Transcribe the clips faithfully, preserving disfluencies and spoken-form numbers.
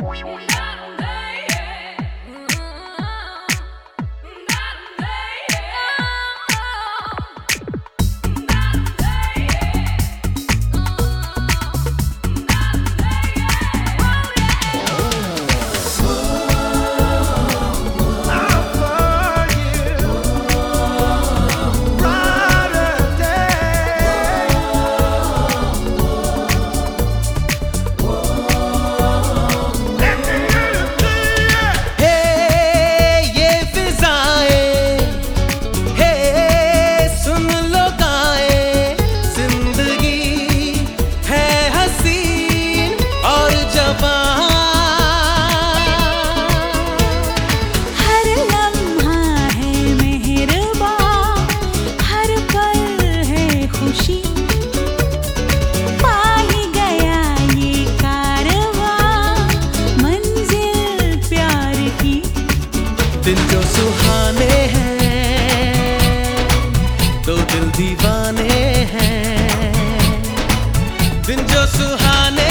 दिन जो सुहाने हैं दो दिल दीवाने हैं। दिन जो सुहाने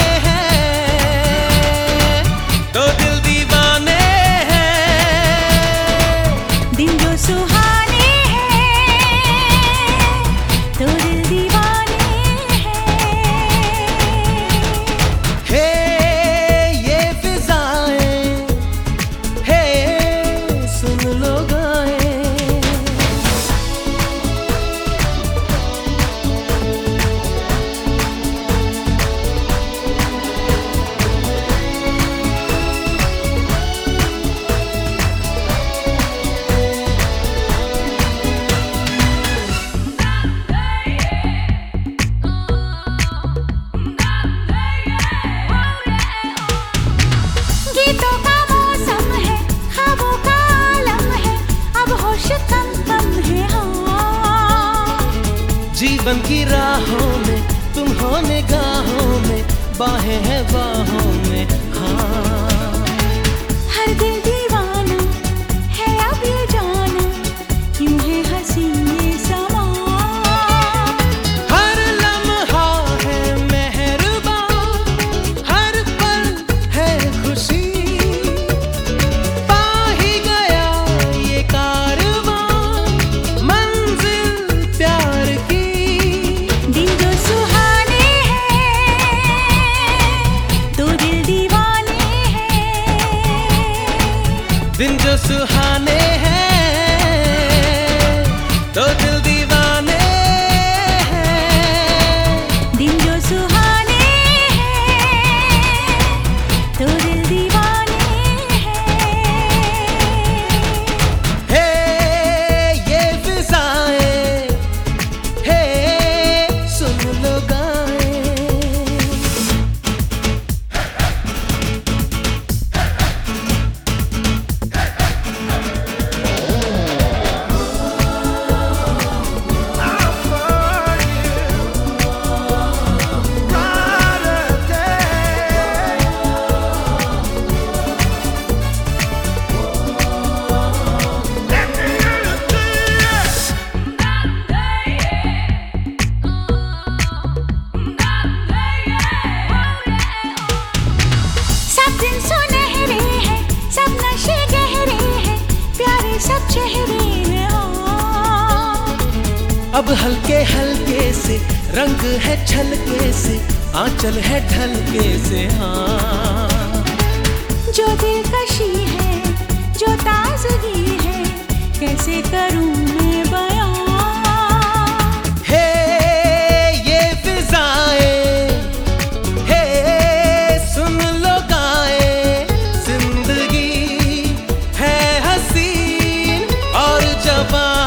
हैं दो दिल दीवाने हैं। दिन जो सुहाने हैं दो दिल दीवाने हैं। हे ये फिजाएं हे सुन लो गाएं। गीतों का मौसम है, ख्वाबों का आलम है, अब होश कम कम है। हाँ जीवन की राहों में तुम हो निगाहों में, बाहें हैं बाहों में। हाँ हर दिल दीवाना है अब ये जाना, क्यों है हंसी ये समा। हर लम्हा है मेहरबान, हर पल है खुशी। पा ही गया ये कारवां मंजिल प्यार की। दिन जो सुहाने हैं दो दिल दीवाने हैं। दिन जो सुहाने हैं दो दिल दीवाने हैं। दिन जो सुहाने हैं दो दिल दीवाने हैं। हे ये फिजाएं हे सुन लो गाएं। सब दिन सुनहरे हैं, सब नशे गहरे हैं, प्यारे सब चेहरे हैं। हाँ अब हल्के हल्के से रंग है छलके से, आंचल है ढलके से। हाँ जो दिलकशी है, जो ताजगी है, कैसे करूं मैं बयां। हे ये फिजाएं हे सुन लो गाएं। जिंदगी है हसीन और जवां।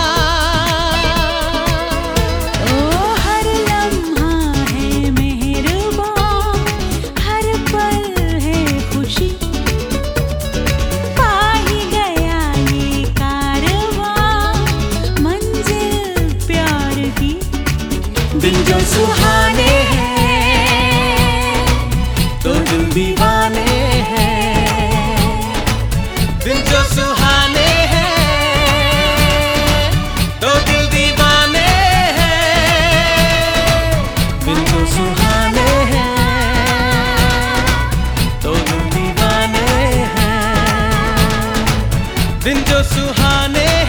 ओ हर लम्हा है मेहरबान, हर पल है खुशी। पा ही गया ये कारवां मंजिल प्यार की। दिन जो सुहाने हैं दो दिल दीवाने हैं। दिन जो सुहाने हैं दो दिल दीवाने हैं। दिन जो सुहाने हैं दो दिल दीवाने दिन जो सुहाने